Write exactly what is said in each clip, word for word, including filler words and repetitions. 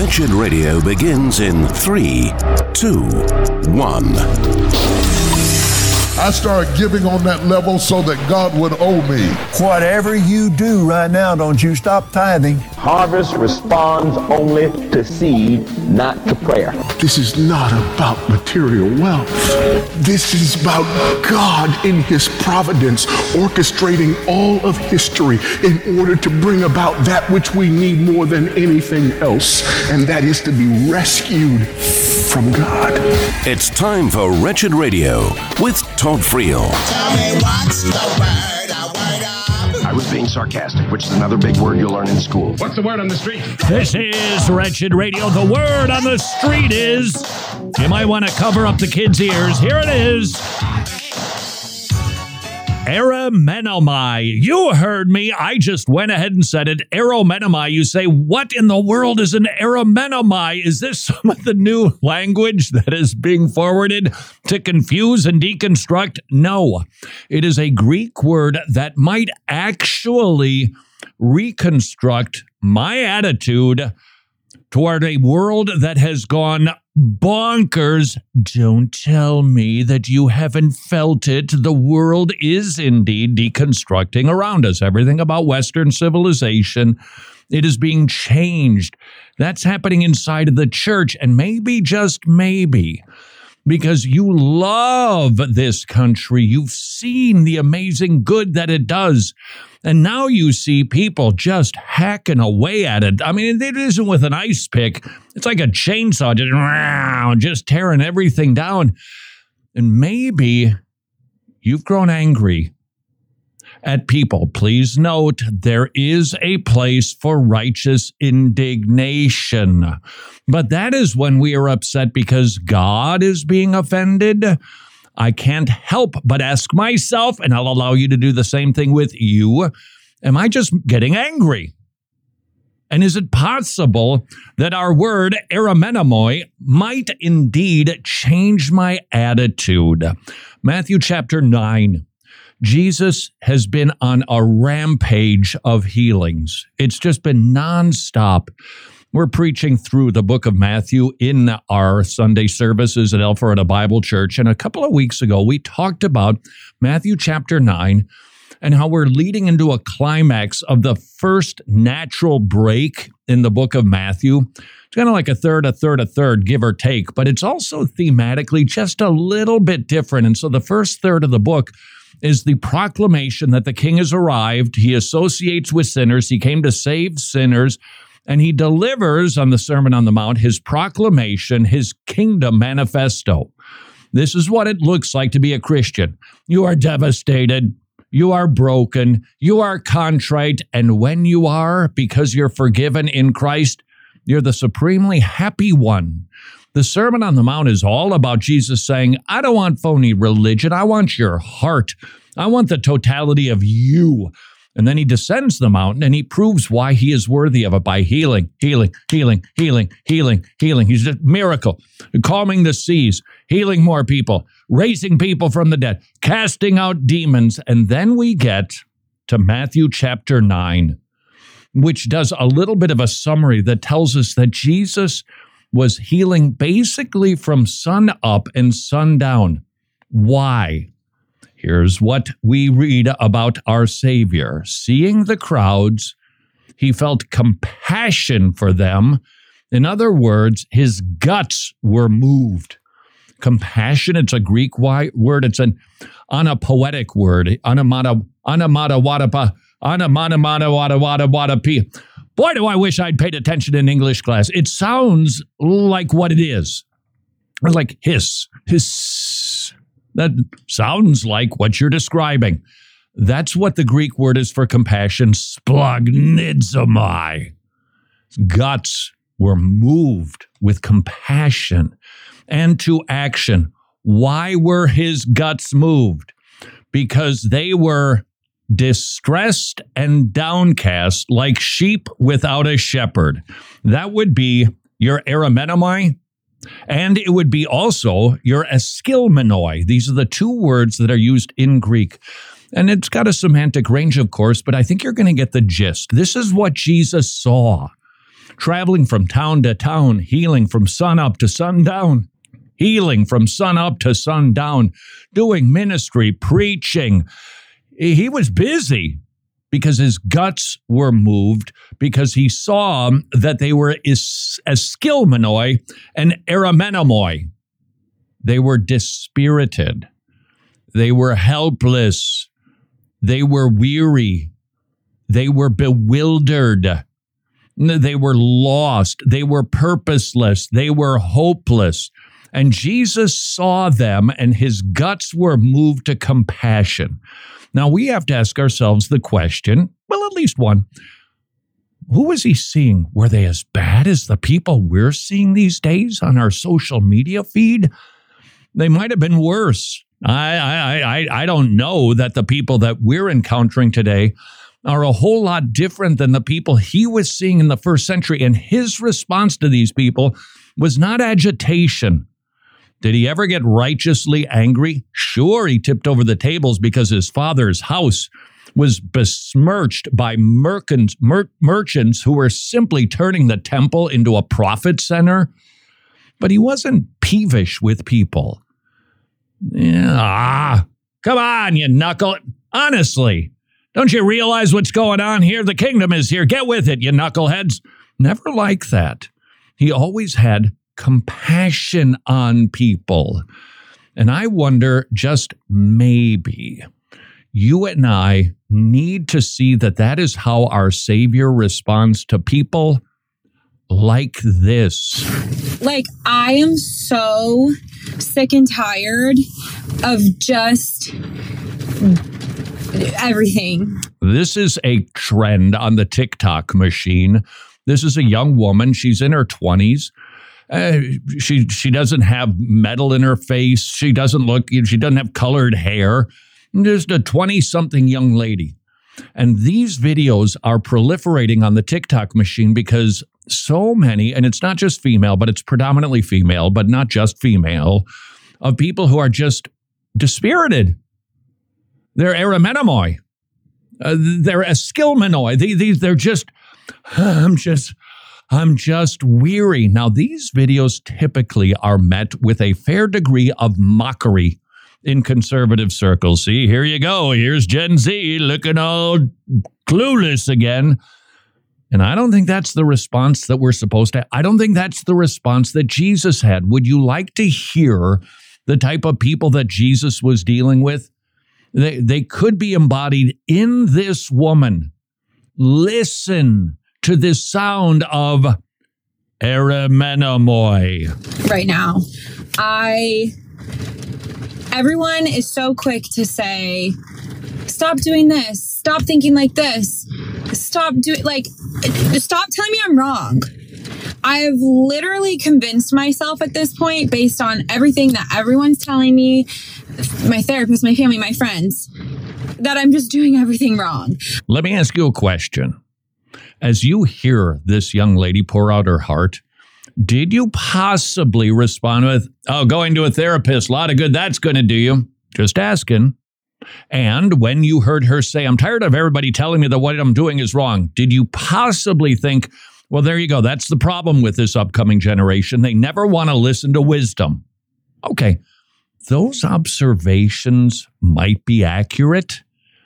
Wretched Radio begins in three, two, one. I started giving on that level so that God would owe me. Whatever you do right now, don't you stop tithing. Harvest responds only to seed, not to prayer. This is not about material wealth. This is about God in His providence orchestrating all of history in order to bring about that which we need more than anything else, and that is to be rescued from God. It's time for Wretched Radio with Todd Friel. Tell me what's the word, a word up. I was being sarcastic, which is another big word you'll learn in school. What's the word on the street? This is Wretched Radio. The word on the street is, you might want to cover up the kids' ears. Here it is. Aromenomai. You heard me. I just went ahead and said it. Aromenomai. You say, what in the world is an aromenomai? Is this some of the new language that is being forwarded to confuse and deconstruct? No. It is a Greek word that might actually reconstruct my attitude toward a world that has gone bonkers. Don't tell me that you haven't felt it. The world is indeed deconstructing around us. Everything about Western civilization, it is being changed. That's happening inside of the church, and maybe, just maybe, because you love this country, you've seen the amazing good that it does, and now you see people just hacking away at it. I mean, it isn't with an ice pick. It's like a chainsaw, just, just tearing everything down. And maybe you've grown angry at people. Please note, there is a place for righteous indignation. But that is when we are upset because God is being offended. I can't help but ask myself, and I'll allow you to do the same thing with you, am I just getting angry? And is it possible that our word, aromenomai, might indeed change my attitude? Matthew chapter nine. Jesus has been on a rampage of healings. It's just been nonstop. We're preaching through the book of Matthew in our Sunday services at Alpharetta Bible Church. And a couple of weeks ago, we talked about Matthew chapter nine and how we're leading into a climax of the first natural break in the book of Matthew. It's kind of like a third, a third, a third, give or take, but it's also thematically just a little bit different. And so the first third of the book is the proclamation that the king has arrived. He associates with sinners. He came to save sinners. And he delivers on the Sermon on the Mount his proclamation, his kingdom manifesto. This is what it looks like to be a Christian. You are devastated. You are broken. You are contrite. And when you are, because you're forgiven in Christ, you're the supremely happy one. The Sermon on the Mount is all about Jesus saying, I don't want phony religion. I want your heart. I want the totality of you. And then he descends the mountain and he proves why he is worthy of it by healing, healing, healing, healing, healing, healing. He's a miracle, calming the seas, healing more people, raising people from the dead, casting out demons. And then we get to Matthew chapter nine, which does a little bit of a summary that tells us that Jesus was healing basically from sun up and sundown. Why? Here's what we read about our Savior. Seeing the crowds, he felt compassion for them. In other words, his guts were moved. Compassion, it's a Greek word. It's an anapoetic word. Anamata, anamata, wadapa, anamana, mana, wada, wada, wada, pi. Boy, do I wish I'd paid attention in English class. It sounds like what it is. It's like hiss, hiss. That sounds like what you're describing. That's what the Greek word is for compassion, splagnidzomai. Guts were moved with compassion and to action. Why were his guts moved? Because they were distressed and downcast like sheep without a shepherd. That would be your aromenomai. And it would be also your eskilmenoi. These are the two words that are used in Greek. And it's got a semantic range, of course, but I think you're going to get the gist. This is what Jesus saw. traveling from town to town, healing from sun up to sundown, healing from sun up to sundown, doing ministry, preaching. He was busy because his guts were moved, because he saw that they were is, Eskilmenoi and Arimenomoi. They were dispirited. They were helpless. They were weary. They were bewildered. They were lost. They were purposeless. They were hopeless. And Jesus saw them, and his guts were moved to compassion. Now, we have to ask ourselves the question, well, at least one, who was he seeing? Were they as bad as the people we're seeing these days on our social media feed? They might have been worse. I, I, I, I don't know that the people that we're encountering today are a whole lot different than the people he was seeing in the first century. And his response to these people was not agitation. Did he ever get righteously angry? Sure, he tipped over the tables because his father's house was besmirched by merchants, mer- merchants who were simply turning the temple into a profit center. But he wasn't peevish with people. Yeah, ah, come on, you knuckle. Honestly, don't you realize what's going on here? The kingdom is here. Get with it, you knuckleheads. Never like that. He always had compassion on people. And I wonder, just maybe, you and I need to see that that is how our Savior responds to people like this. Like, I am so sick and tired of just everything. This is a trend on the TikTok machine. This is a young woman. She's in her twenties. Uh, she she doesn't have metal in her face. She doesn't look, she doesn't have colored hair. Just a twenty-something young lady. And these videos are proliferating on the TikTok machine because so many, and it's not just female, but it's predominantly female, but not just female, of people who are just dispirited. They're Arimenomoi. Uh, they're Eskilmenoi. They, they, they're just, I'm just... I'm just weary. Now, these videos typically are met with a fair degree of mockery in conservative circles. See, here you go. Here's Gen Z looking all clueless again. And I don't think that's the response that we're supposed to. I don't think that's the response that Jesus had. Would you like to hear the type of people that Jesus was dealing with? They, they could be embodied in this woman. Listen to this sound of Arimenomoi. Right now, I, everyone is so quick to say, stop doing this, stop thinking like this, stop doing, like, stop telling me I'm wrong. I have literally convinced myself at this point, based on everything that everyone's telling me, my therapist, my family, my friends, that I'm just doing everything wrong. Let me ask you a question. As you hear this young lady pour out her heart, did you possibly respond with, oh, going to a therapist, a lot of good that's going to do you? Just asking. And when you heard her say, I'm tired of everybody telling me that what I'm doing is wrong, did you possibly think, well, there you go. That's the problem with this upcoming generation. They never want to listen to wisdom. Okay, those observations might be accurate.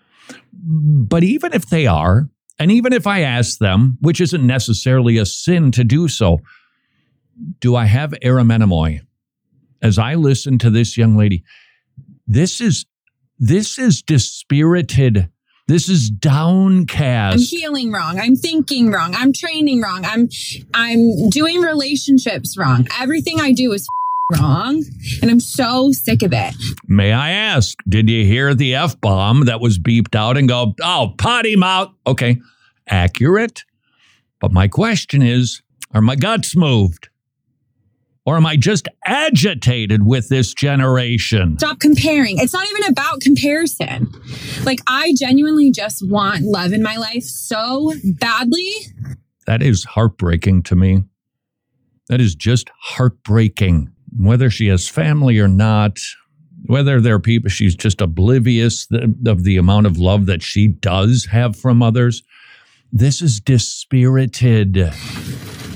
But even if they are, and even if I ask them, which isn't necessarily a sin to do so, do I have Arimenomoi? As I listen to this young lady, this is this is dispirited. This is downcast. I'm healing wrong. I'm thinking wrong. I'm training wrong. I'm I'm doing relationships wrong. Everything I do is wrong, and I'm so sick of it. May I ask, did you hear the F-bomb that was beeped out and go, oh, potty mouth? Okay, accurate. But my question is, are my guts moved? Or am I just agitated with this generation? Stop comparing. It's not even about comparison. Like, I genuinely just want love in my life so badly. That is heartbreaking to me. That is just heartbreaking. Whether she has family or not, whether there are people, she's just oblivious of the amount of love that she does have from others. This is dispirited.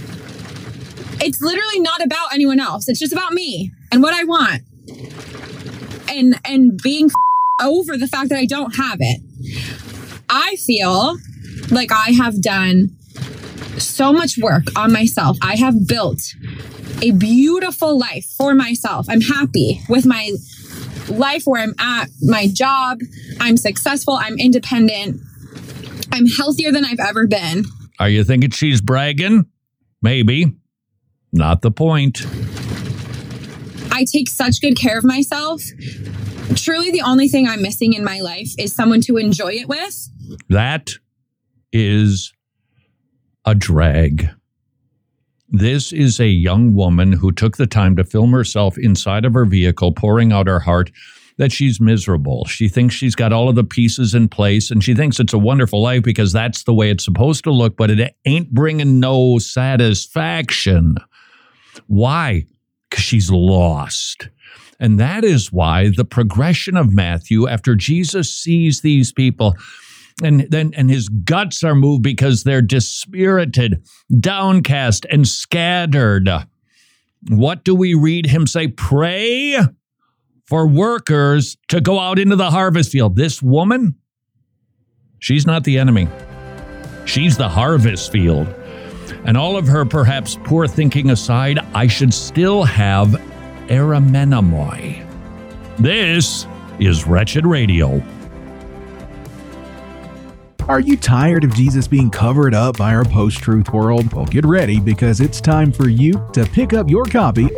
It's literally not about anyone else. It's just about me and what I want. And and being over the fact that I don't have it. I feel like I have done so much work on myself. I have built a beautiful life for myself. I'm happy with my life where I'm at, my job. I'm successful. I'm independent. I'm healthier than I've ever been. Are you thinking she's bragging? Maybe. Not the point. I take such good care of myself. Truly, the only thing I'm missing in my life is someone to enjoy it with. That is a drag. This is a young woman who took the time to film herself inside of her vehicle, pouring out her heart that she's miserable. She thinks she's got all of the pieces in place, and she thinks it's a wonderful life because that's the way it's supposed to look, but it ain't bringing no satisfaction. Why? Because she's lost. And that is why the progression of Matthew, after Jesus sees these people, and then and his guts are moved because they're dispirited, downcast, and scattered. What do we read him say? Pray for workers to go out into the harvest field. This woman, she's not the enemy. She's the harvest field. And all of her perhaps poor thinking aside, I should still have Arimenomoi. This is Wretched Radio. Are you tired of Jesus being covered up by our post-truth world? Well, get ready because it's time for you to pick up your copy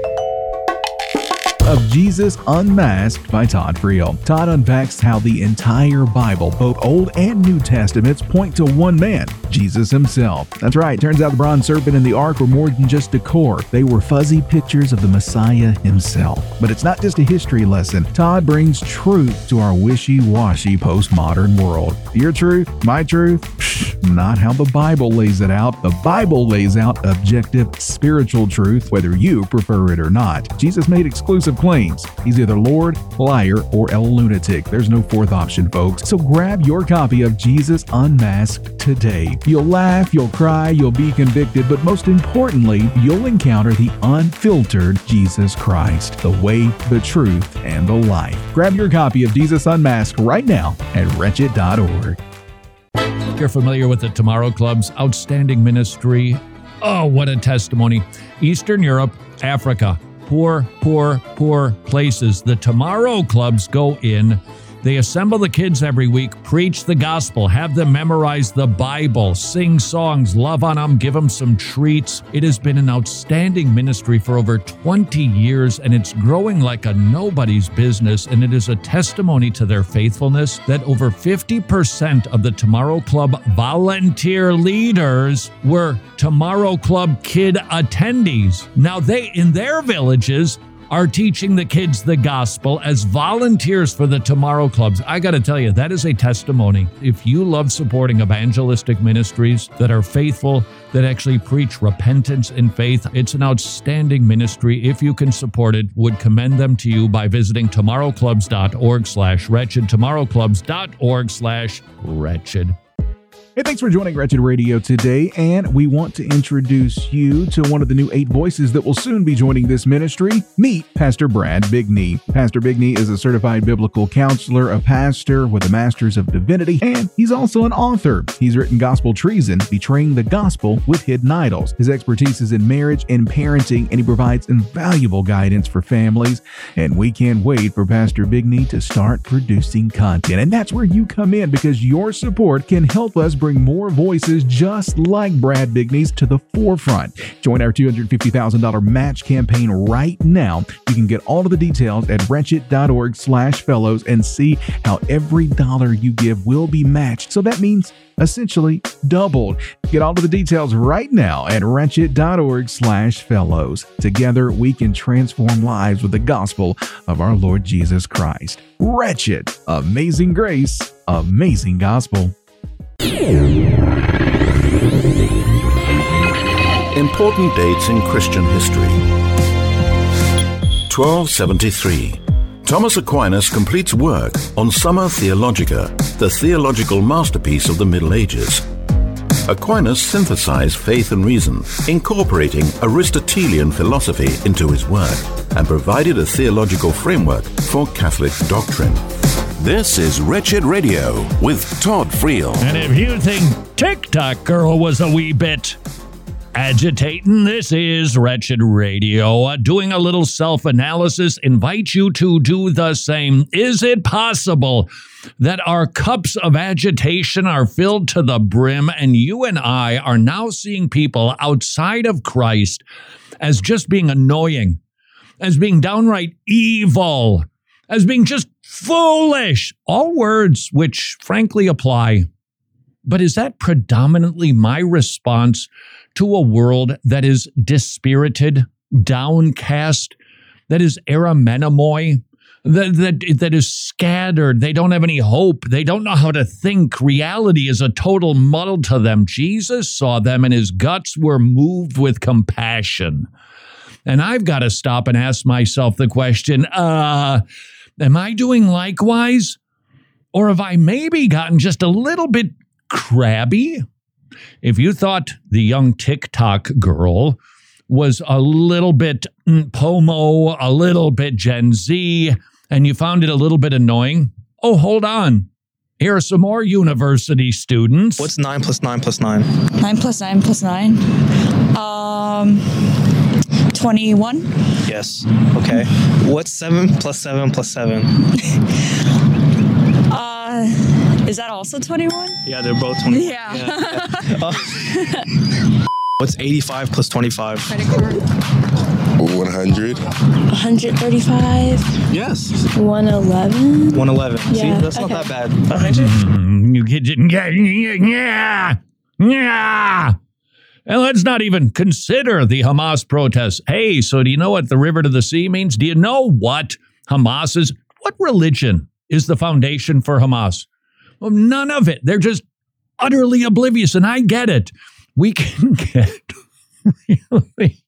of Jesus Unmasked by Todd Friel. Todd unpacks how the entire Bible, both Old and New Testaments, point to one man, Jesus himself. That's right, turns out the bronze serpent and the ark were more than just decor. They were fuzzy pictures of the Messiah himself. But it's not just a history lesson. Todd brings truth to our wishy-washy postmodern world. Your truth, my truth, psh, not how the Bible lays it out. The Bible lays out objective spiritual truth, whether you prefer it or not. Jesus made exclusive claims. He's either Lord, liar, or a lunatic. There's no fourth option, folks. So grab your copy of Jesus Unmasked today. You'll laugh, you'll cry, you'll be convicted, but most importantly, you'll encounter the unfiltered Jesus Christ, the way, the truth, and the life. Grab your copy of Jesus Unmasked right now at wretched dot org. You're familiar with the Tomorrow Club's outstanding ministry. Oh, what a testimony. Eastern Europe, Africa. Poor, poor, poor places. The Tomorrow Clubs go in. They assemble the kids every week, preach the gospel, have them memorize the Bible, sing songs, love on them, give them some treats. It has been an outstanding ministry for over twenty years, and it's growing like a nobody's business, and it is a testimony to their faithfulness that over fifty percent of the Tomorrow Club volunteer leaders were Tomorrow Club kid attendees. Now they, in their villages, are teaching the kids the gospel as volunteers for the Tomorrow Clubs. I got to tell you, that is a testimony. If you love supporting evangelistic ministries that are faithful, that actually preach repentance and faith, it's an outstanding ministry. If you can support it, would commend them to you by visiting tomorrowclubs.org slash wretched, tomorrowclubs.org slash wretched. Hey, thanks for joining Wretched Radio today, and we want to introduce you to one of the new eight voices that will soon be joining this ministry. Meet Pastor Brad Bigney. Pastor Bigney is a certified biblical counselor, a pastor with a master's of divinity, and he's also an author. He's written Gospel Treason, Betraying the Gospel with Hidden Idols. His expertise is in marriage and parenting, and he provides invaluable guidance for families, and we can't wait for Pastor Bigney to start producing content. And that's where you come in, because your support can help us bring more voices just like Brad Bigney's to the forefront. Join our two hundred fifty thousand dollars match campaign right now. You can get all of the details at wretched.org slash fellows and see how every dollar you give will be matched. So that means essentially doubled. Get all of the details right now at wretched.org slash fellows. Together, we can transform lives with the gospel of our Lord Jesus Christ. Wretched, amazing grace, amazing gospel. Important dates in Christian history. twelve seventy-three. Thomas Aquinas completes work on Summa Theologica, the theological masterpiece of the Middle Ages. Aquinas synthesized faith and reason, incorporating Aristotelian philosophy into his work, and provided a theological framework for Catholic doctrine. This is Wretched Radio with Todd Friel. And if you think TikTok girl was a wee bit agitating, this is Wretched Radio. Uh, doing a little self-analysis, invite you to do the same. Is it possible that our cups of agitation are filled to the brim and you and I are now seeing people outside of Christ as just being annoying, as being downright evil, as being just foolish? All words which frankly apply. But is that predominantly my response to a world that is dispirited, downcast, that is eromenomoi, that, that, that is scattered? They don't have any hope. They don't know how to think. Reality is a total muddle to them. Jesus saw them and his guts were moved with compassion. And I've got to stop and ask myself the question, uh, am I doing likewise? Or have I maybe gotten just a little bit crabby? If you thought the young TikTok girl was a little bit mm, Pomo, a little bit Gen Z, and you found it a little bit annoying, oh, hold on. Here are some more university students. What's nine plus nine plus nine? nine plus nine plus nine? Um, twenty-one. Yes. Okay. What's seven plus seven plus seven? uh, is that also twenty-one? Yeah, they're both twenty-one. Yeah. yeah. Uh, what's eighty-five plus twenty-five? one hundred. one hundred thirty-five. Yes. one eleven. one eleven. Yeah. See, that's okay. not that bad. Mm, you get yeah, yeah, yeah. And let's not even consider the Hamas protests. Hey, so do you know what the river to the sea means? Do you know what Hamas is? What religion is the foundation for Hamas? Well, none of it. They're just utterly oblivious, and I get it. We can get really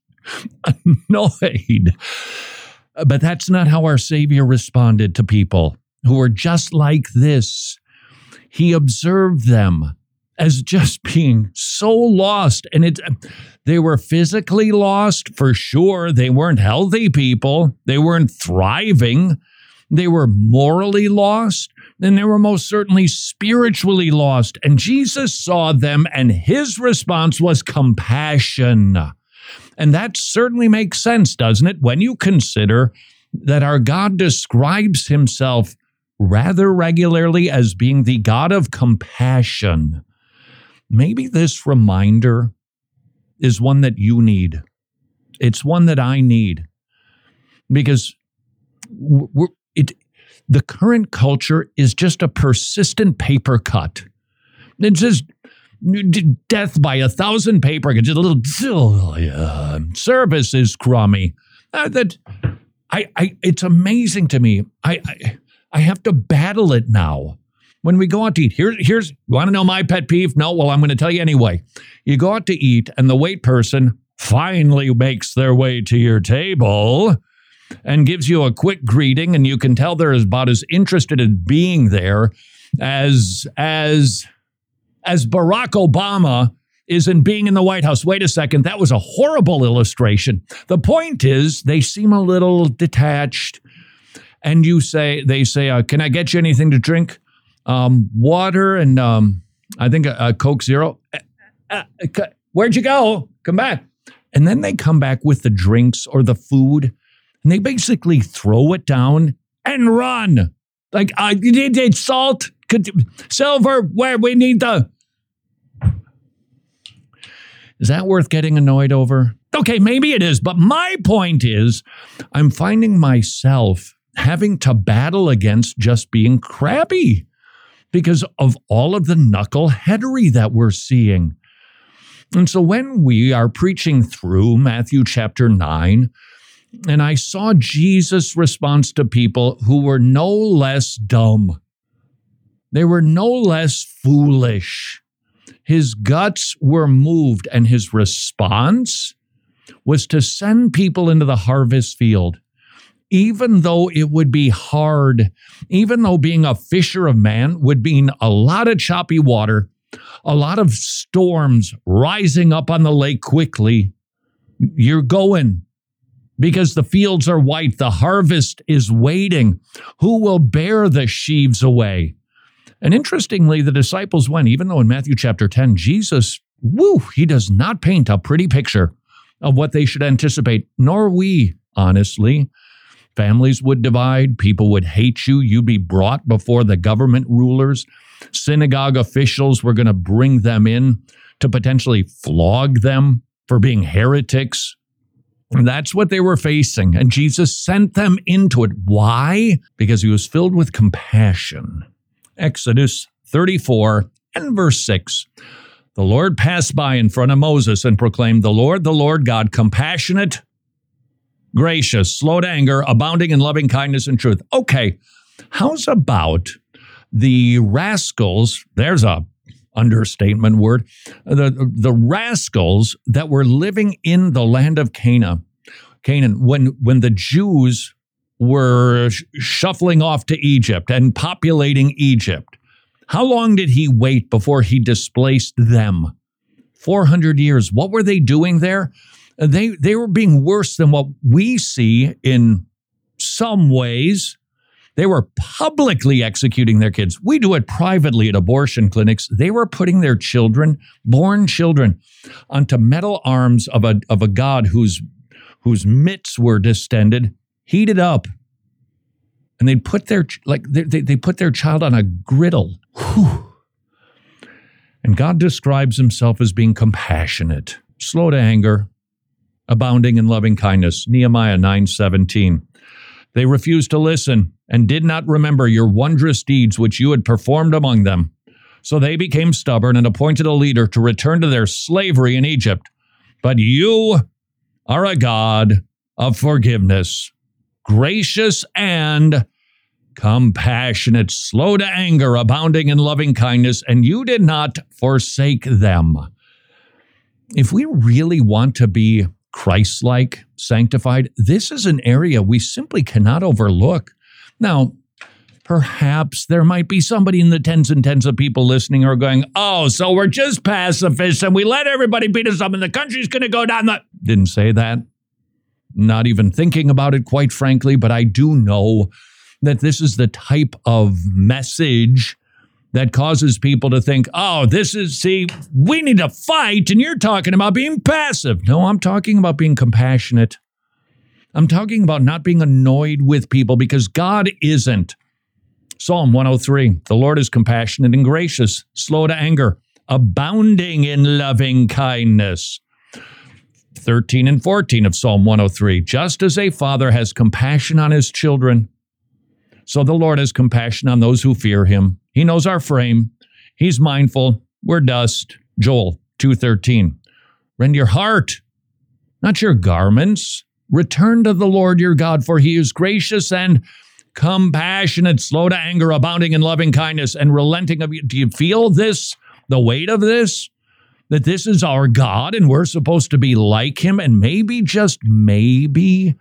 annoyed. But that's not how our Savior responded to people who were just like this. He observed them as just being so lost. And it, they were physically lost, for sure. They weren't healthy people. They weren't thriving. They were morally lost. And they were most certainly spiritually lost. And Jesus saw them, and his response was compassion. And that certainly makes sense, doesn't it? When you consider that our God describes himself rather regularly as being the God of compassion. Maybe this reminder is one that you need. It's one that I need. Because we're, it, the current culture is just a persistent paper cut. It's just death by a thousand paper cuts. Just a little oh, yeah, service is crummy. Uh, that I, I, it's amazing to me. I, I, I have to battle it now. When we go out to eat, here, here's, you want to know my pet peeve? No, well, I'm going to tell you anyway. You go out to eat, and the wait person finally makes their way to your table and gives you a quick greeting, and you can tell they're about as interested in being there as, as, as Barack Obama is in being in the White House. Wait a second, that was a horrible illustration. The point is, they seem a little detached, and you say, they say, uh, can I get you anything to drink? Um, water and um, I think a, a Coke Zero. Uh, uh, where'd you go? Come back. And then they come back with the drinks or the food, and they basically throw it down and run. Like, uh, you need salt, silver, where we need the... Is that worth getting annoyed over? Okay, maybe it is, but my point is I'm finding myself having to battle against just being crabby because of all of the knuckleheadery that we're seeing. And so when we are preaching through Matthew chapter nine, and I saw Jesus' response to people who were no less dumb, they were no less foolish. His guts were moved, and his response was to send people into the harvest field. Even though it would be hard, even though being a fisher of man would mean a lot of choppy water, a lot of storms rising up on the lake quickly. You're going because the fields are white. The harvest is waiting. Who will bear the sheaves away? And interestingly, the disciples went, even though in Matthew chapter ten, Jesus, woo, he does not paint a pretty picture of what they should anticipate, nor we, honestly. Families would divide. People would hate you. You'd be brought before the government rulers. Synagogue officials were going to bring them in to potentially flog them for being heretics. And that's what they were facing. And Jesus sent them into it. Why? Because he was filled with compassion. Exodus thirty-four and verse six. The Lord passed by in front of Moses and proclaimed, the Lord, the Lord God, compassionate, gracious, slow to anger, abounding in loving kindness and truth. Okay, how's about the rascals? There's a understatement word. The, the rascals that were living in the land of Canaan, Canaan, when, when the Jews were sh- shuffling off to Egypt and populating Egypt. How long did he wait before he displaced them? four hundred years. What were they doing there? They, they were being worse than what we see in some ways. They were publicly executing their kids. We do it privately at abortion clinics. They were putting their children, born children, onto metal arms of a, of a god whose, whose mitts were distended, heated up. And they'd put their, like, they, they put their child on a griddle. Whew. And God describes himself as being compassionate, slow to anger, abounding in loving kindness. Nehemiah nine seventeen. They refused to listen and did not remember your wondrous deeds which you had performed among them. So they became stubborn and appointed a leader to return to their slavery in Egypt. But you are a God of forgiveness, gracious and compassionate, slow to anger, abounding in loving kindness, and you did not forsake them. If we really want to be Christ-like, sanctified, this is an area we simply cannot overlook. Now, perhaps there might be somebody in the tens and tens of people listening who are going, oh, so we're just pacifists and we let everybody beat us up and the country's going to go down the... Didn't say that. Not even thinking about it, quite frankly, but I do know that this is the type of message that causes people to think, oh, this is, see, we need to fight, and you're talking about being passive. No, I'm talking about being compassionate. I'm talking about not being annoyed with people because God isn't. Psalm one oh three, the Lord is compassionate and gracious, slow to anger, abounding in loving kindness. thirteen and fourteen of Psalm one oh three, just as a father has compassion on his children, so the Lord has compassion on those who fear him. He knows our frame. He's mindful. We're dust. Joel two thirteen. Rend your heart, not your garments. Return to the Lord your God, for he is gracious and compassionate, slow to anger, abounding in loving kindness, and relenting of you. Do you feel this, the weight of this? That this is our God and we're supposed to be like him, and maybe, just maybe,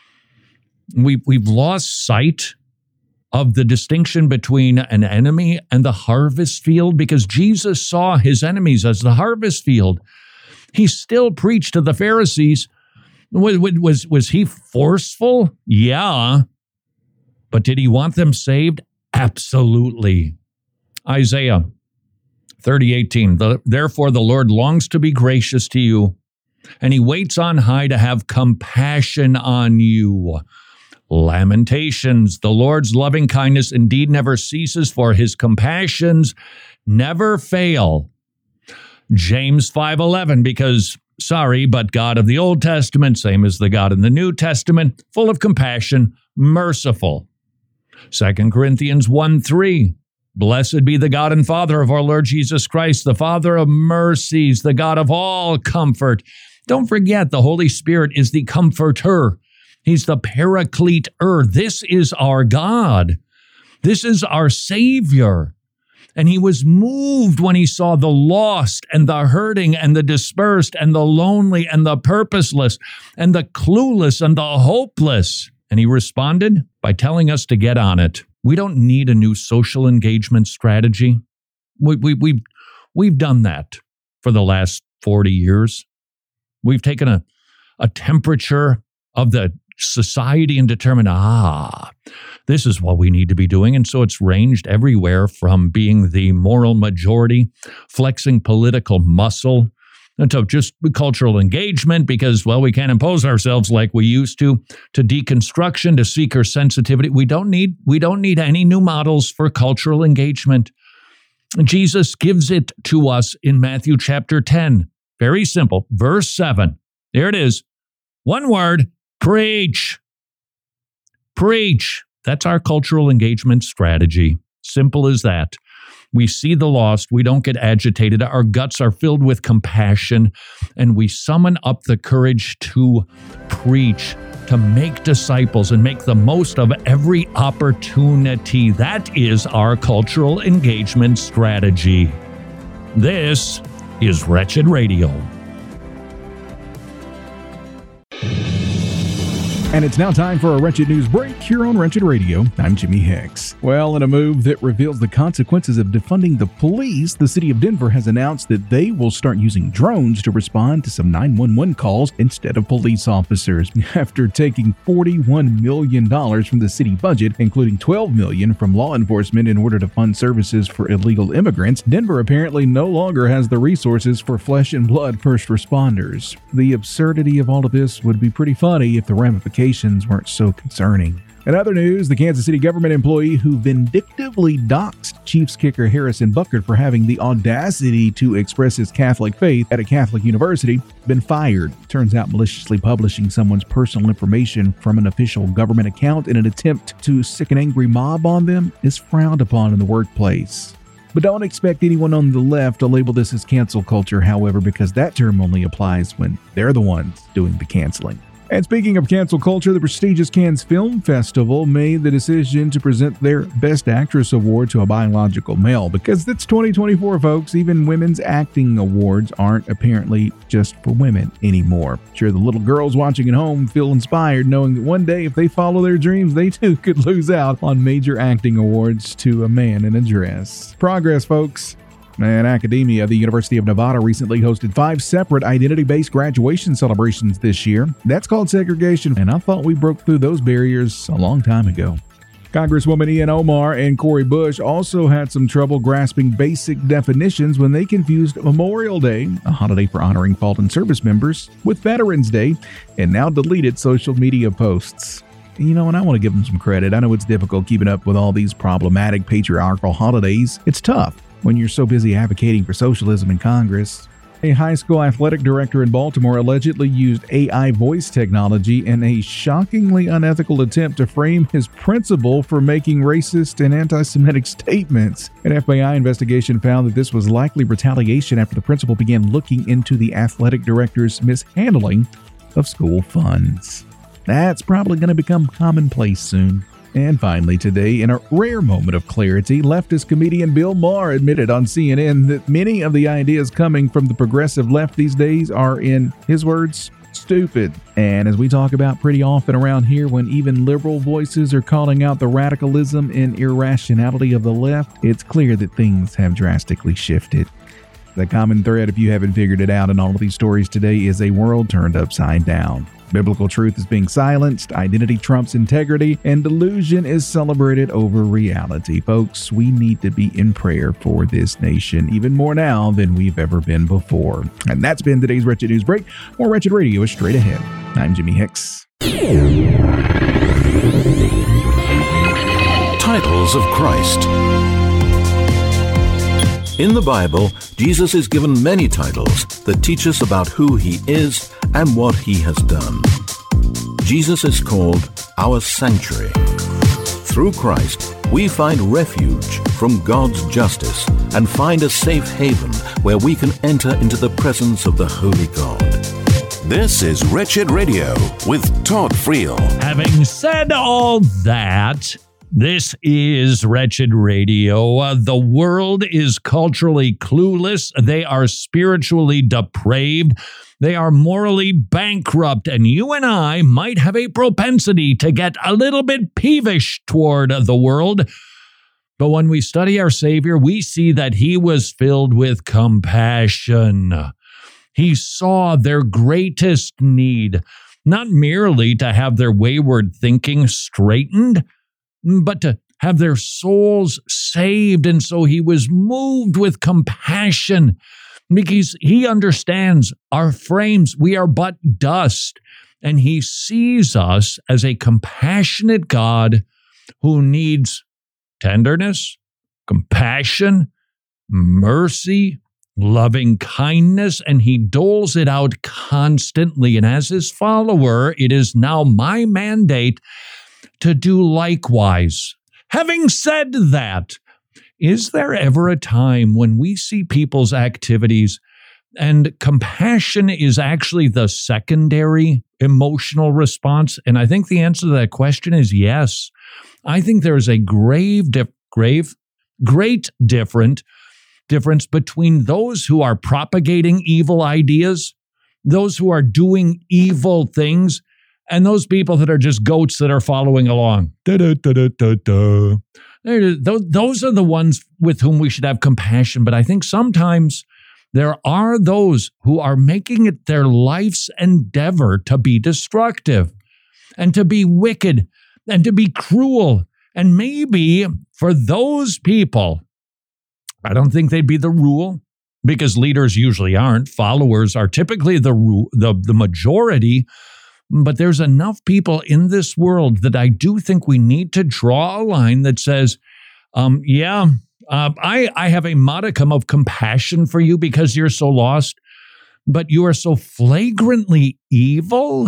we, we've lost sight of the distinction between an enemy and the harvest field, because Jesus saw his enemies as the harvest field. He still preached to the Pharisees. Was, was, was he forceful? Yeah. But did he want them saved? Absolutely. Isaiah thirty eighteen. Therefore the Lord longs to be gracious to you, and he waits on high to have compassion on you. Lamentations, the Lord's loving kindness indeed never ceases, for his compassions never fail. James five eleven, because, sorry, but God of the Old Testament, same as the God in the New Testament, full of compassion, merciful. Second Corinthians one three, blessed be the God and Father of our Lord Jesus Christ, the Father of mercies, the God of all comfort. Don't forget, the Holy Spirit is the comforter. He's the paracleter. This is our God. This is our Savior. And he was moved when he saw the lost and the hurting and the dispersed and the lonely and the purposeless and the clueless and the hopeless. And he responded by telling us to get on it. We don't need a new social engagement strategy. We, we, we, We've done that for the last forty years. We've taken a, a temperature of the society and determined, ah, this is what we need to be doing. And so it's ranged everywhere from being the moral majority, flexing political muscle, into just cultural engagement because, well, we can't impose ourselves like we used to, to deconstruction, to seeker sensitivity. We don't need, we don't need any new models for cultural engagement. Jesus gives it to us in Matthew chapter ten. Very simple. Verse seven. There it is. One word, preach. Preach. That's our cultural engagement strategy. Simple as that. We see the lost. We don't get agitated. Our guts are filled with compassion, and we summon up the courage to preach, to make disciples and make the most of every opportunity. That is our cultural engagement strategy. This is Wretched Radio. And it's now time for a Wretched News Break here on Wretched Radio. I'm Jimmy Hicks. Well, in a move that reveals the consequences of defunding the police, the city of Denver has announced that they will start using drones to respond to some nine one one calls instead of police officers. After taking forty-one million dollars from the city budget, including twelve million dollars from law enforcement in order to fund services for illegal immigrants, Denver apparently no longer has the resources for flesh and blood first responders. The absurdity of all of this would be pretty funny if the ramifications weren't so concerning. In other news, the Kansas City government employee who vindictively doxed Chiefs kicker Harrison Butker for having the audacity to express his Catholic faith at a Catholic university been fired. Turns out maliciously publishing someone's personal information from an official government account in an attempt to sick an angry mob on them is frowned upon in the workplace. But don't expect anyone on the left to label this as cancel culture, however, because that term only applies when they're the ones doing the canceling. And speaking of cancel culture, the prestigious Cannes Film Festival made the decision to present their Best Actress award to a biological male. Because it's twenty twenty-four, folks, even women's acting awards aren't apparently just for women anymore. Sure, the little girls watching at home feel inspired knowing that one day if they follow their dreams, they too could lose out on major acting awards to a man in a dress. Progress, folks. And academia, the University of Nevada recently hosted five separate identity-based graduation celebrations this year. That's called segregation, and I thought we broke through those barriers a long time ago. Congresswoman Ian Omar and Cori Bush also had some trouble grasping basic definitions when they confused Memorial Day, a holiday for honoring fallen service members, with Veterans Day, and now deleted social media posts. You know, and I want to give them some credit. I know it's difficult keeping up with all these problematic patriarchal holidays. It's tough when you're so busy advocating for socialism in Congress. A high school athletic director in Baltimore allegedly used A I voice technology in a shockingly unethical attempt to frame his principal for making racist and anti-Semitic statements. An F B I investigation found that this was likely retaliation after the principal began looking into the athletic director's mishandling of school funds. That's probably going to become commonplace soon. And finally today, in a rare moment of clarity, leftist comedian Bill Maher admitted on C N N that many of the ideas coming from the progressive left these days are, in his words, stupid. And as we talk about pretty often around here, when even liberal voices are calling out the radicalism and irrationality of the left, it's clear that things have drastically shifted. The common thread, if you haven't figured it out in all of these stories today, is a world turned upside down. Biblical truth is being silenced, identity trumps integrity, and delusion is celebrated over reality. Folks, we need to be in prayer for this nation, even more now than we've ever been before. And that's been today's Wretched News Break. More Wretched Radio is straight ahead. I'm Jimmy Hicks. Titles of Christ. In the Bible, Jesus is given many titles that teach us about who he is and what he has done. Jesus is called our sanctuary. Through Christ, we find refuge from God's justice and find a safe haven where we can enter into the presence of the Holy God. This is Wretched Radio with Todd Friel. Having said all that, this is Wretched Radio. Uh, the world is culturally clueless. They are spiritually depraved. They are morally bankrupt. And you and I might have a propensity to get a little bit peevish toward the world. But when we study our Savior, we see that he was filled with compassion. He saw their greatest need, not merely to have their wayward thinking straightened, but to have their souls saved. And so he was moved with compassion because he understands our frames. We are but dust. And he sees us as a compassionate God who needs tenderness, compassion, mercy, loving kindness, and he doles it out constantly. And as his follower, it is now my mandate to do likewise. Having said that, is there ever a time when we see people's activities and compassion is actually the secondary emotional response? And I think the answer to that question is yes. I think there's a grave, dif- grave, great different difference between those who are propagating evil ideas, those who are doing evil things, and those people that are just goats that are following along. Da, da, da, da, da, da. Those are the ones with whom we should have compassion. But I think sometimes there are those who are making it their life's endeavor to be destructive and to be wicked and to be cruel. And maybe for those people, I don't think they'd be the rule, because leaders usually aren't. Followers are typically the rule, the, the majority. But there's enough people in this world that I do think we need to draw a line that says, um, yeah, uh, I, I have a modicum of compassion for you because you're so lost, but you are so flagrantly evil.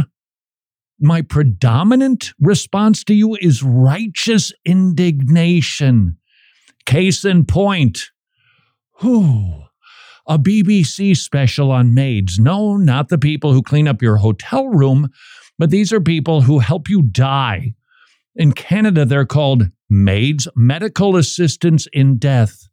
My predominant response to you is righteous indignation. Case in point, whew, a B B C special on maids. No, not the people who clean up your hotel room, but these are people who help you die. In Canada, they're called maids, medical assistants in death.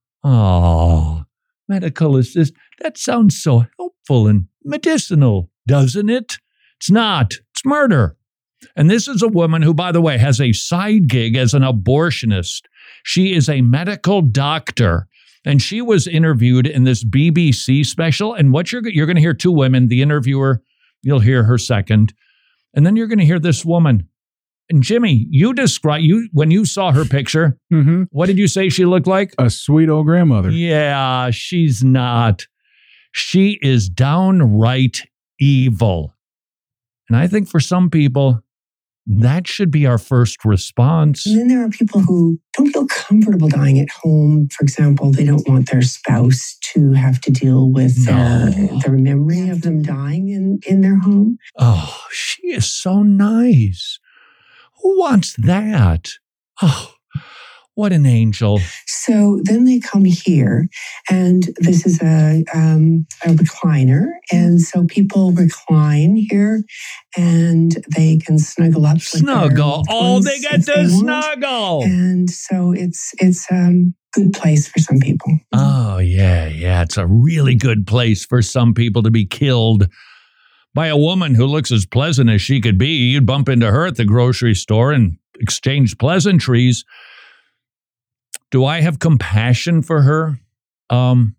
Oh, medical assist. That sounds so helpful and medicinal, doesn't it? It's not. It's murder. And this is a woman who, by the way, has a side gig as an abortionist. She is a medical doctor, and she was interviewed in this B B C special. And what you're you're going to hear two women. The interviewer, you'll hear her second, and then you're going to hear this woman. And Jimmy, you describe you when you saw her picture. Mm-hmm. What did you say she looked like? A sweet old grandmother. Yeah, she's not. She is downright evil. And I think for some people, that should be our first response. And then there are people who don't feel comfortable dying at home. For example, they don't want their spouse to have to deal with no. their, their memory of them dying in, in their home. Oh, she is so nice. Who wants that? Oh, what an angel. So then they come here, and this is a, um, a recliner. And so people recline here, and they can snuggle up. Snuggle. Oh, they get to snuggle. And so it's it's a um, good place for some people. Oh, yeah, yeah. It's a really good place for some people to be killed by a woman who looks as pleasant as she could be. You'd bump into her at the grocery store and exchange pleasantries. Do I have compassion for her? Um,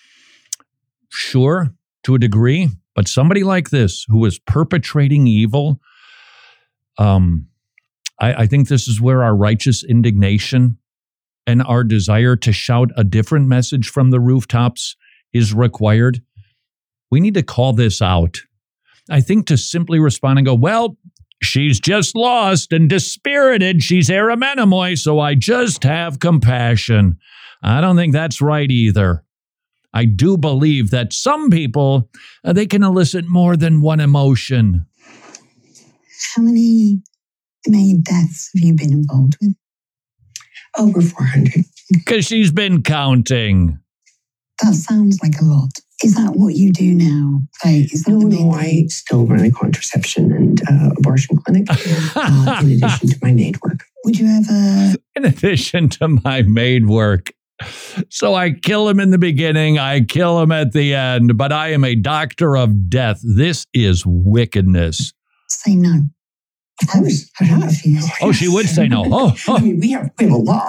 sure, to a degree. But somebody like this who is perpetrating evil, um, I, I think this is where our righteous indignation and our desire to shout a different message from the rooftops is required. We need to call this out. I think to simply respond and go, well, she's just lost and dispirited. She's Arimenomoi, so I just have compassion. I don't think that's right either. I do believe that some people, uh, they can elicit more than one emotion. How many maid deaths have you been involved with? Over four hundred. Because she's been counting. That sounds like a lot. Is that what you do now? Like, is that no, the main no, I still run a contraception and uh, abortion clinic uh, in addition to my maid work. Would you ever... In addition to my maid work. So I kill him in the beginning, I kill him at the end, but I am a doctor of death. This is wickedness. Say no. Of course, I have. Oh, she would say no. Oh, oh. I mean, we have, we have a law.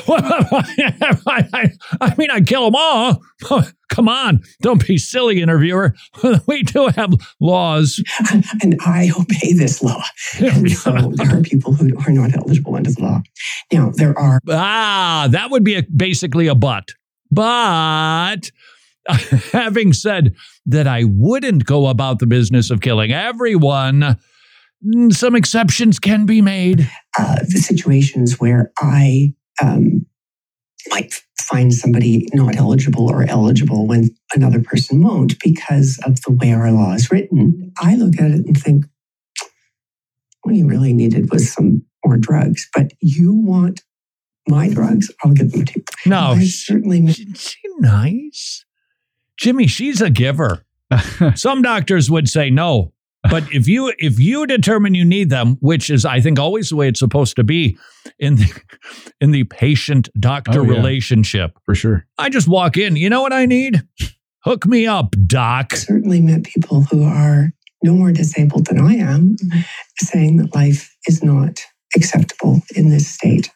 I, I mean, I kill them all. Oh, come on. Don't be silly, interviewer. We do have laws. And I obey this law. And so there are people who are not eligible under the law. Now, there are... Ah, that would be a, basically a but. But having said that I wouldn't go about the business of killing everyone... Some exceptions can be made. Uh, the situations where I um, might find somebody not eligible or eligible when another person won't because of the way our law is written, I look at it and think, what you really needed was some more drugs. But you want my drugs, I'll give them to you. No, I certainly. She's nice. Jimmy, she's a giver. Some doctors would say no. But if you if you determine you need them, which is, I think, always the way it's supposed to be in the in the patient-doctor Oh, yeah. relationship. For sure. I just walk in. You know what I need? Hook me up, doc. I've certainly met people who are no more disabled than I am, saying that life is not acceptable in this state.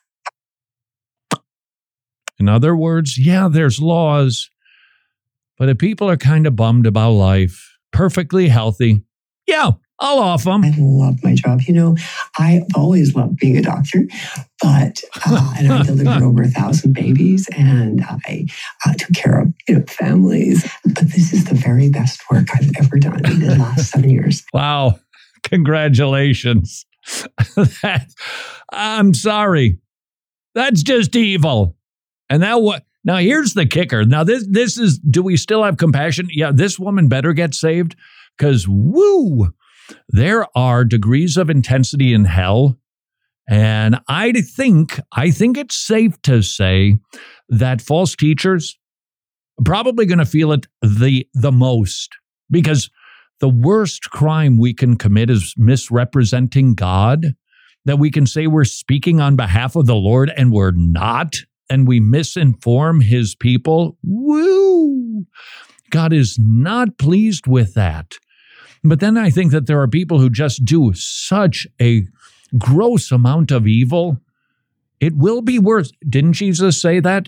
In other words, yeah, there's laws. But if people are kind of bummed about life, perfectly healthy, yeah, I'll off them. I love my job. You know, I've always loved being a doctor, but uh, and I delivered over a thousand babies, and I uh, took care of you know families. But this is the very best work I've ever done in the last seven years. Wow! Congratulations. that, I'm sorry. That's just evil. And that what? Now here's the kicker. Now this this is. Do we still have compassion? Yeah, this woman better get saved. Because, woo, there are degrees of intensity in hell. And I think, I think it's safe to say that false teachers are probably going to feel it the, the most. Because the worst crime we can commit is misrepresenting God. That we can say we're speaking on behalf of the Lord and we're not. And we misinform his people. Woo! God is not pleased with that. But then I think that there are people who just do such a gross amount of evil. It will be worse. Didn't Jesus say that?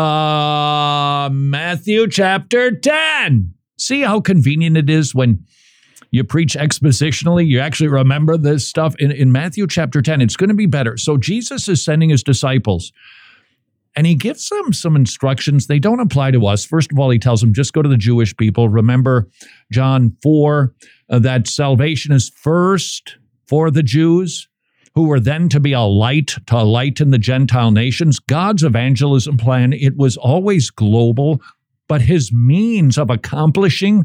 Uh, Matthew chapter ten. See how convenient it is when you preach expositionally. You actually remember this stuff. In, in Matthew chapter ten, it's going to be better. So Jesus is sending his disciples. And he gives them some instructions. They don't apply to us. First of all, he tells them, just go to the Jewish people. Remember John four, uh, that salvation is first for the Jews, who were then to be a light, to lighten the Gentile nations. God's evangelism plan, it was always global, but his means of accomplishing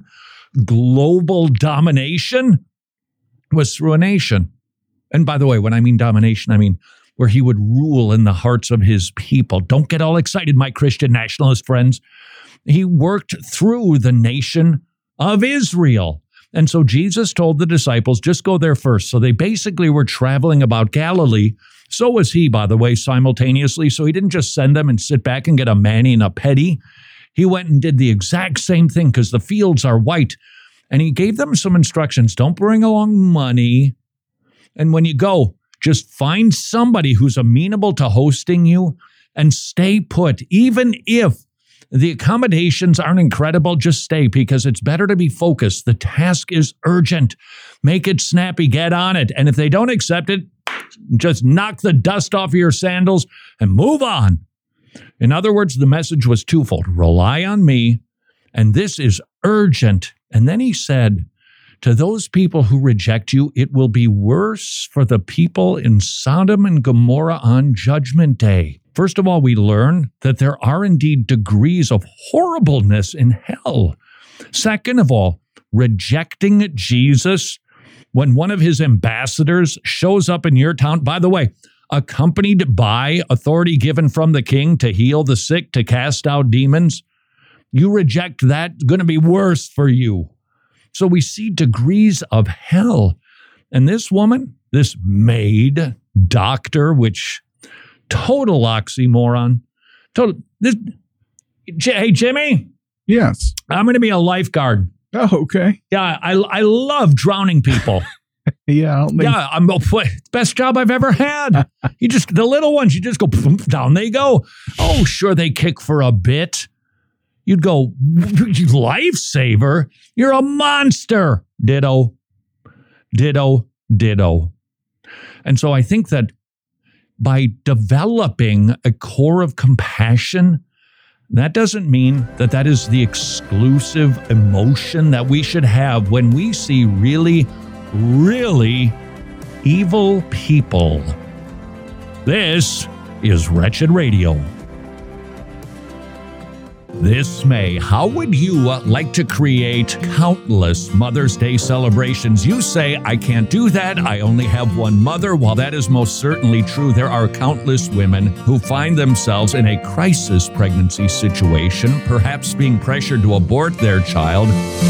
global domination was through a nation. And by the way, when I mean domination, I mean where he would rule in the hearts of his people. Don't get all excited, my Christian nationalist friends. He worked through the nation of Israel. And so Jesus told the disciples, just go there first. So they basically were traveling about Galilee. So was he, by the way, simultaneously. So he didn't just send them and sit back and get a mani and a petty. He went and did the exact same thing because the fields are white. And he gave them some instructions. Don't bring along money. And when you go, just find somebody who's amenable to hosting you and stay put. Even if the accommodations aren't incredible, just stay because it's better to be focused. The task is urgent. Make it snappy. Get on it. And if they don't accept it, just knock the dust off your sandals and move on. In other words, the message was twofold. Rely on me, and this is urgent. And then he said, to those people who reject you, it will be worse for the people in Sodom and Gomorrah on Judgment Day. First of all, we learn that there are indeed degrees of horribleness in hell. Second of all, rejecting Jesus when one of his ambassadors shows up in your town, by the way, accompanied by authority given from the king to heal the sick, to cast out demons, you reject that, going to be worse for you. So we see degrees of hell. And this woman, this maid doctor, which total oxymoron. Total. This, hey, Jimmy? Yes. I'm going to be a lifeguard. Oh, okay. Yeah, I, I love drowning people. Yeah, I don't think. Yeah, I'm best job I've ever had. You just the little ones, you just go down they go. Oh, sure, they kick for a bit. You'd go, lifesaver. You're a monster. Ditto, ditto, ditto. And so I think that by developing a core of compassion, that doesn't mean that that is the exclusive emotion that we should have when we see really, really evil people. This is Wretched Radio. This May, how would you like to create countless Mother's Day celebrations? You say, I can't do that. I only have one mother. While that is most certainly true, there are countless women who find themselves in a crisis pregnancy situation, perhaps being pressured to abort their child.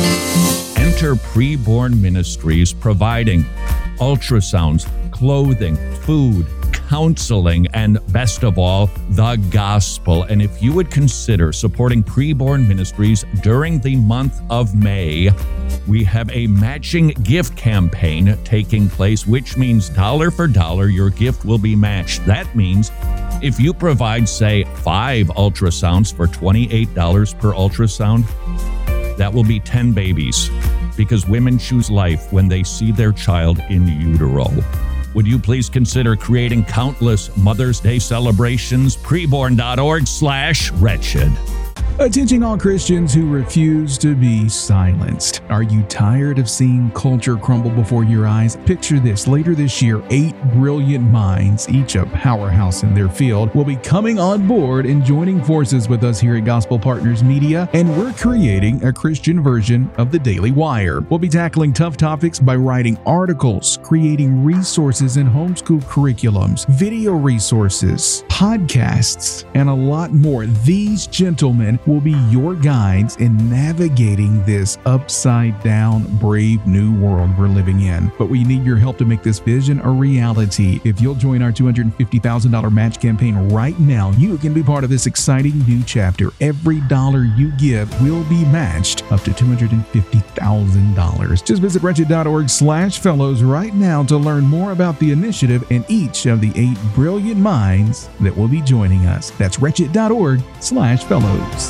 Enter Preborn Ministries, providing ultrasounds, clothing, food, counseling, and best of all, the gospel. And if you would consider supporting Preborn Ministries during the month of May, we have a matching gift campaign taking place, which means dollar for dollar, your gift will be matched. That means if you provide, say, five ultrasounds for twenty-eight dollars per ultrasound, that will be ten babies, because women choose life when they see their child in utero. Would you please consider creating countless Mother's Day celebrations? Preborn.org slash wretched. Attention all Christians who refuse to be silenced. Are you tired of seeing culture crumble before your eyes? Picture this. Later this year, eight brilliant minds, each a powerhouse in their field, will be coming on board and joining forces with us here at Gospel Partners Media, and we're creating a Christian version of the Daily Wire. We'll be tackling tough topics by writing articles, creating resources in homeschool curriculums, video resources, podcasts, and a lot more. These gentlemen will be your guides in navigating this upside-down, brave new world we're living in. But we need your help to make this vision a reality. If you'll join our two hundred fifty thousand dollars match campaign right now, you can be part of this exciting new chapter. Every dollar you give will be matched up to two hundred fifty thousand dollars. Just visit wretched.org slash fellows right now to learn more about the initiative and each of the eight brilliant minds that will be joining us. That's wretched.org slash fellows.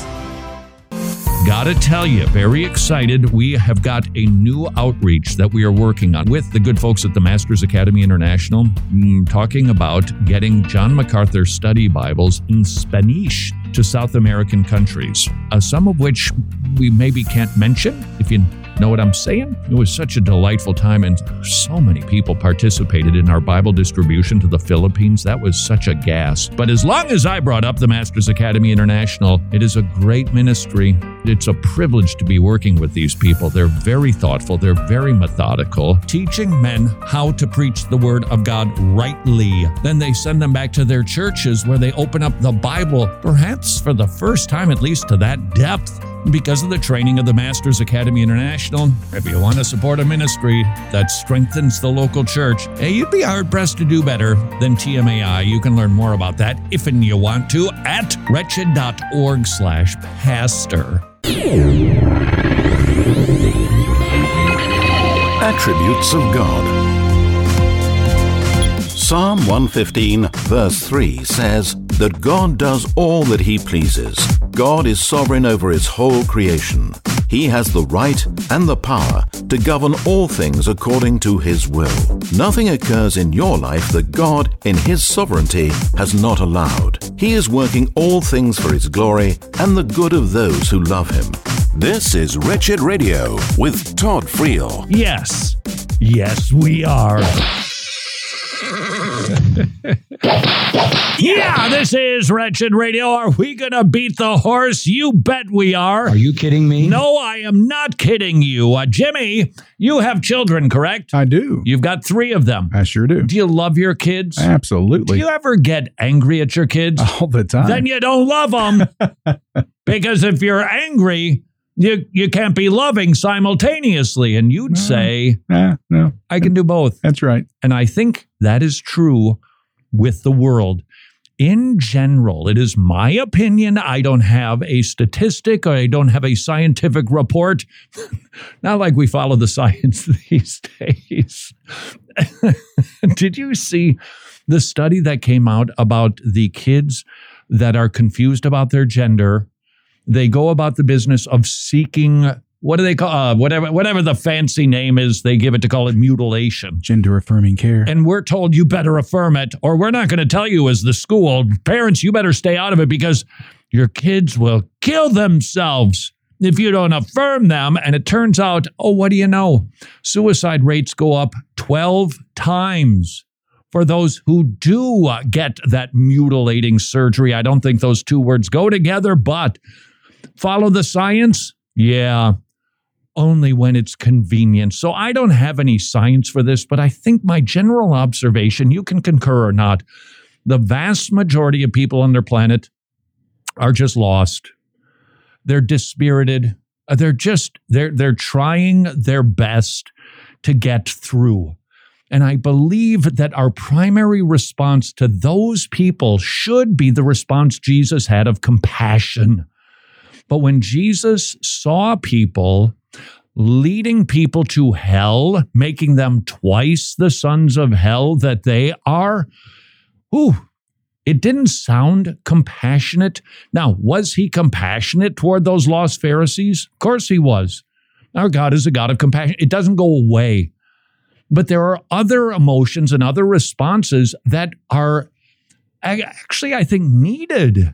Gotta tell you, very excited. We have got a new outreach that we are working on with the good folks at the Masters Academy International, mm, talking about getting John MacArthur study Bibles in Spanish to South American countries, uh, some of which we maybe can't mention, if you know what I'm saying. It was such a delightful time, and so many people participated in our Bible distribution to the Philippines. That was such a gas. But as long as I brought up the Masters Academy International, it is a great ministry. It's a privilege to be working with these people. They're very thoughtful. They're very methodical, teaching men how to preach the Word of God rightly. Then they send them back to their churches where they open up the Bible, perhaps for the first time, at least to that depth, because of the training of the Masters Academy International. If you want to support a ministry that strengthens the local church, hey, you'd be hard-pressed to do better than T M A I. You can learn more about that if and you want to at wretched.org slash pastor. Attributes of God. Psalm one fifteen verse three says that God does all that he pleases. God is sovereign over his whole creation. He has the right and the power to govern all things according to his will. Nothing occurs in your life that God, in his sovereignty, has not allowed. He is working all things for his glory and the good of those who love him. This is Wretched Radio with Todd Friel. Yes. Yes, we are. Yeah, this is Wretched Radio. Are we going to beat the horse? You bet we are. Are you kidding me? No, I am not kidding you. Uh, Jimmy, you have children, correct? I do. You've got three of them. I sure do. Do you love your kids? Absolutely. Do you ever get angry at your kids? All the time. Then you don't love them. Because if you're angry, you you can't be loving simultaneously. And you'd no, say, nah, no, I can do both. That's right. And I think that is true with the world. in general, it is my opinion. I don't have a statistic or I don't have a scientific report. Not like we follow the science these days. Did you see the study that came out about the kids that are confused about their gender? They go about the business of seeking, what do they call, uh, whatever whatever the fancy name is, they give it to call it mutilation. Gender affirming care. And we're told you better affirm it, or we're not going to tell you as the school. Parents, you better stay out of it because your kids will kill themselves if you don't affirm them. And it turns out, oh, what do you know? Suicide rates go up twelve times for those who do get that mutilating surgery. I don't think those two words go together, but follow the science? Yeah, only when it's convenient. So I don't have any science for this, but I think my general observation, you can concur or not, the vast majority of people on their planet are just lost. They're dispirited. They're just, they're, they're trying their best to get through. And I believe that our primary response to those people should be the response Jesus had of compassion. But when Jesus saw people leading people to hell, making them twice the sons of hell that they are, whew, it didn't sound compassionate. Now, was he compassionate toward those lost Pharisees? Of course he was. Our God is a God of compassion. It doesn't go away. But there are other emotions and other responses that are actually, I think, needed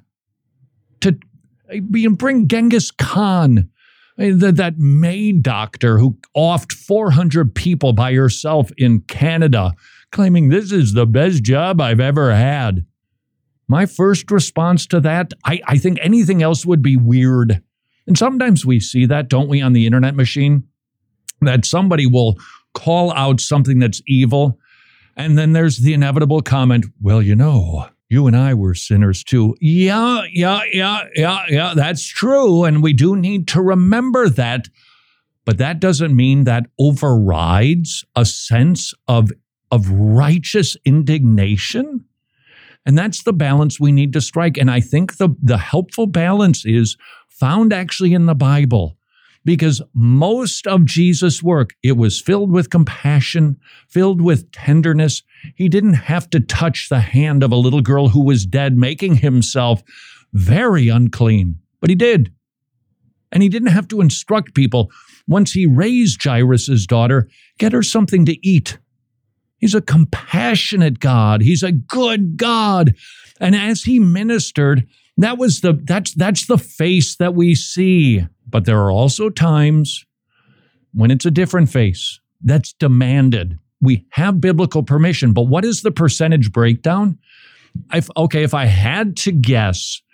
to bring Genghis Khan, that maid doctor who offed four hundred people by herself in Canada, claiming this is the best job I've ever had. My first response to that, I, I think anything else would be weird. And sometimes we see that, don't we, on the internet machine? That somebody will call out something that's evil, and then there's the inevitable comment, well, you know, you and I were sinners too. Yeah, yeah, yeah, yeah, yeah, that's true, and we do need to remember that, but that doesn't mean that overrides a sense of, of righteous indignation. And that's the balance we need to strike. And I think the, the helpful balance is found actually in the Bible, because most of Jesus' work, it was filled with compassion, filled with tenderness. He didn't have to touch the hand of a little girl who was dead, making himself very unclean, but he did. And he didn't have to instruct people. Once he raised Jairus' daughter, get her something to eat. He's a compassionate God. He's a good God. And as he ministered, that was the that's that's the face that we see. But there are also times when it's a different face that's demanded. We have biblical permission, but what is the percentage breakdown? If, okay, if I had to guess,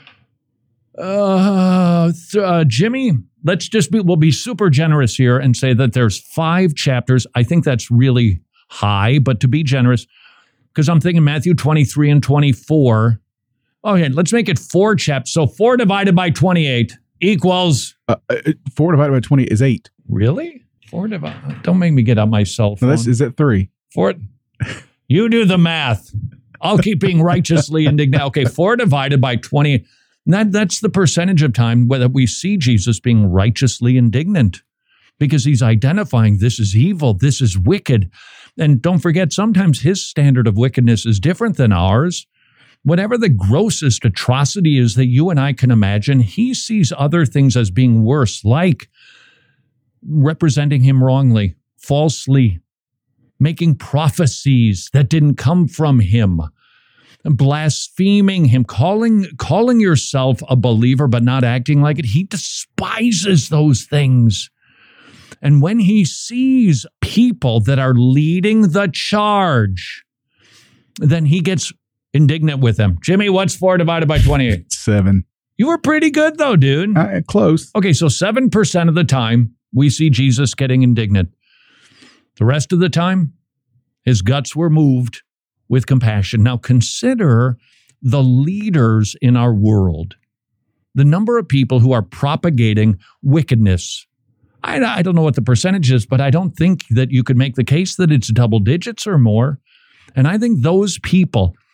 uh, th- uh, Jimmy, let's just be, we'll be super generous here and say that there's five chapters. I think that's really high, but to be generous, because I'm thinking Matthew twenty-three and twenty-four. Okay, let's make it four chapters. So four divided by twenty-eight equals... Uh, four divided by twenty is eight. Really? Four divided... Don't make me get out my cell phone. No, that's, is that three? Four... You do the math. I'll keep being righteously indignant. Okay, four divided by twenty. That, that's the percentage of time where we see Jesus being righteously indignant, because he's identifying this is evil, this is wicked. And don't forget, sometimes his standard of wickedness is different than ours. Whatever the grossest atrocity is that you and I can imagine, he sees other things as being worse, like representing him wrongly, falsely, making prophecies that didn't come from him, blaspheming him, calling, calling yourself a believer but not acting like it. He despises those things. And when he sees people that are leading the charge, then he gets indignant with them. Jimmy, what's four divided by twenty-eight? Seven. You were pretty good though, dude. Uh, close. Okay, so seven percent of the time, we see Jesus getting indignant. The rest of the time, his guts were moved with compassion. Now consider the leaders in our world. The number of people who are propagating wickedness. I, I don't know what the percentage is, but I don't think that you could make the case that it's double digits or more. And I think those people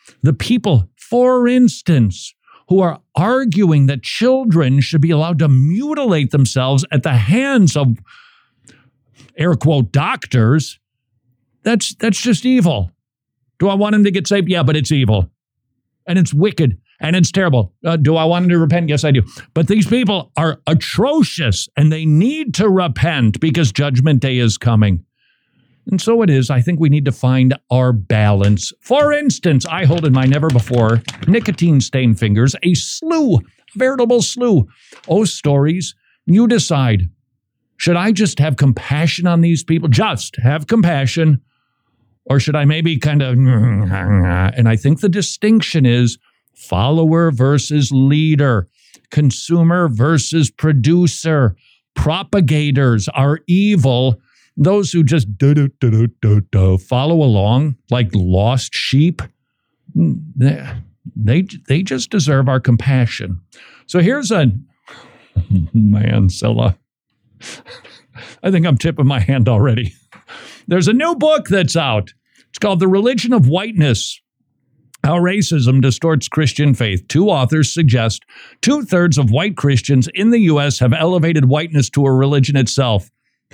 The people, for instance, who are arguing that children should be allowed to mutilate themselves at the hands of, air quote, doctors, that's that's just evil. Do I want him to get saved? Yeah, but it's evil. And it's wicked. And it's terrible. Uh, do I want him to repent? Yes, I do. But these people are atrocious, and they need to repent because Judgment Day is coming. And so it is. I think we need to find our balance. For instance, I hold in my never-before nicotine-stained fingers a slew, a veritable slew. Oh, stories. You decide. Should I just have compassion on these people? Just have compassion. Or should I maybe kind of... And I think the distinction is follower versus leader, consumer versus producer. Propagators are evil. Those who just do, do, do, do, do, do, follow along like lost sheep, they, they, they just deserve our compassion. So here's a, man, Scylla, I think I'm tipping my hand already. There's a new book that's out. It's called The Religion of Whiteness, How Racism Distorts Christian Faith. Two authors suggest two-thirds of white Christians in the U S have elevated whiteness to a religion itself.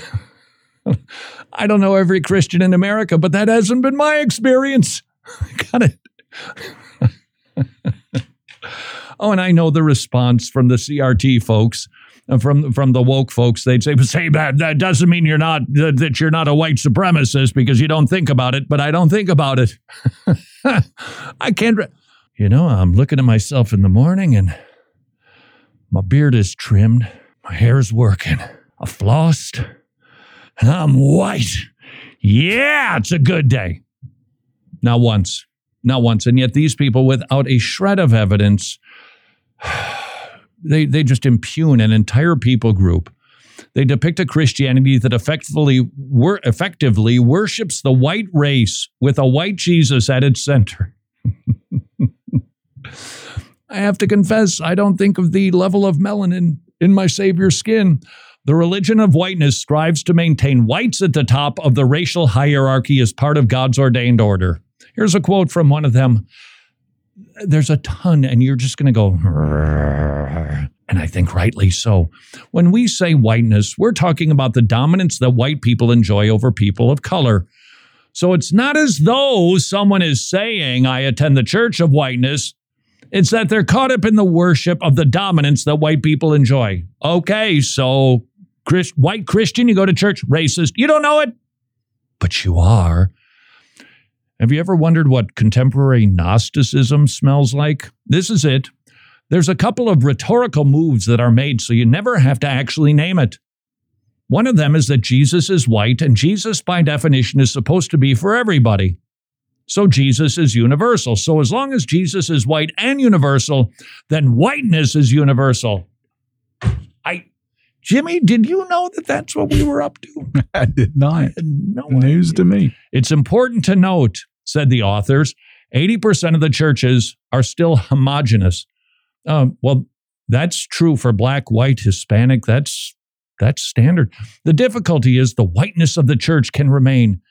I don't know every Christian in America, but that hasn't been my experience. Got it. Oh, and I know the response from the C R T folks, from from the woke folks. They'd say, "Say that that doesn't mean you're not that you're not a white supremacist because you don't think about it." But I don't think about it. I can't. Re- you know, I'm looking at myself in the morning, and my beard is trimmed, my hair's working, I flossed. I'm white. Yeah, it's a good day. Not once. Not once. And yet these people, without a shred of evidence, they, they just impugn an entire people group. They depict a Christianity that effectively, wor- effectively worships the white race with a white Jesus at its center. I have to confess, I don't think of the level of melanin in my Savior's skin. The religion of whiteness strives to maintain whites at the top of the racial hierarchy as part of God's ordained order. Here's a quote from one of them. There's a ton, and you're just going to go, and I think rightly so. When we say whiteness, we're talking about the dominance that white people enjoy over people of color. So it's not as though someone is saying, I attend the church of whiteness. It's that they're caught up in the worship of the dominance that white people enjoy. Okay, so Christ, white Christian, you go to church, racist. You don't know it, but you are. Have you ever wondered what contemporary Gnosticism smells like? This is it. There's a couple of rhetorical moves that are made so you never have to actually name it. One of them is that Jesus is white, and Jesus, by definition, is supposed to be for everybody. So Jesus is universal. So as long as Jesus is white and universal, then whiteness is universal. I, Jimmy, did you know that that's what we were up to? I did not. I had no News idea. To me. It's important to note, said the authors, eighty percent of the churches are still homogenous. Um, well, that's true for black, white, Hispanic. That's that's standard. The difficulty is the whiteness of the church can remain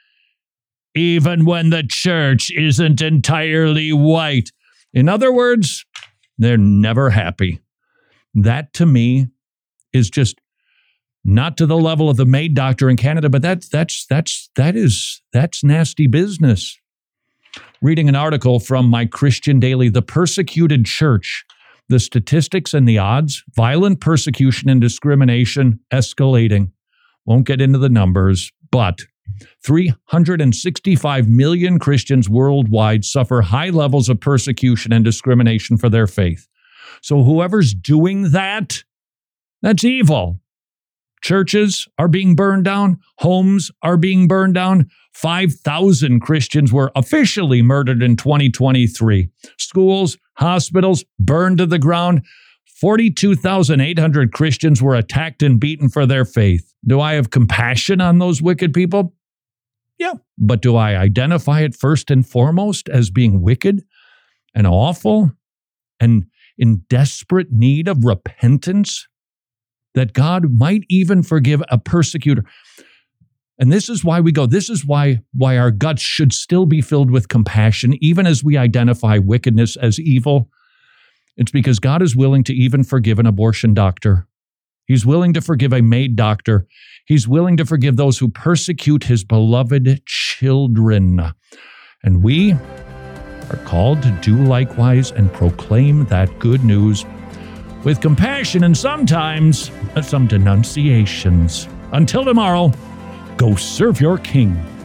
even when the church isn't entirely white. In other words, they're never happy. That, to me, is just not to the level of the maid doctor in Canada, but that's that's that's that is that's nasty business. Reading an article from My Christian Daily, The Persecuted Church, the statistics and the odds, violent persecution and discrimination escalating. Won't get into the numbers, but three hundred sixty-five million Christians worldwide suffer high levels of persecution and discrimination for their faith. So whoever's doing that, that's evil. Churches are being burned down. Homes are being burned down. five thousand Christians were officially murdered in twenty twenty-three. Schools, hospitals burned to the ground. forty-two thousand eight hundred Christians were attacked and beaten for their faith. Do I have compassion on those wicked people? Yeah. But do I identify it first and foremost as being wicked and awful and in desperate need of repentance? That God might even forgive a persecutor. And this is why we go. This is why, why our guts should still be filled with compassion, even as we identify wickedness as evil. It's because God is willing to even forgive an abortion doctor. He's willing to forgive a maid doctor. He's willing to forgive those who persecute his beloved children. And we are called to do likewise and proclaim that good news with compassion and sometimes some denunciations. Until tomorrow, go serve your King.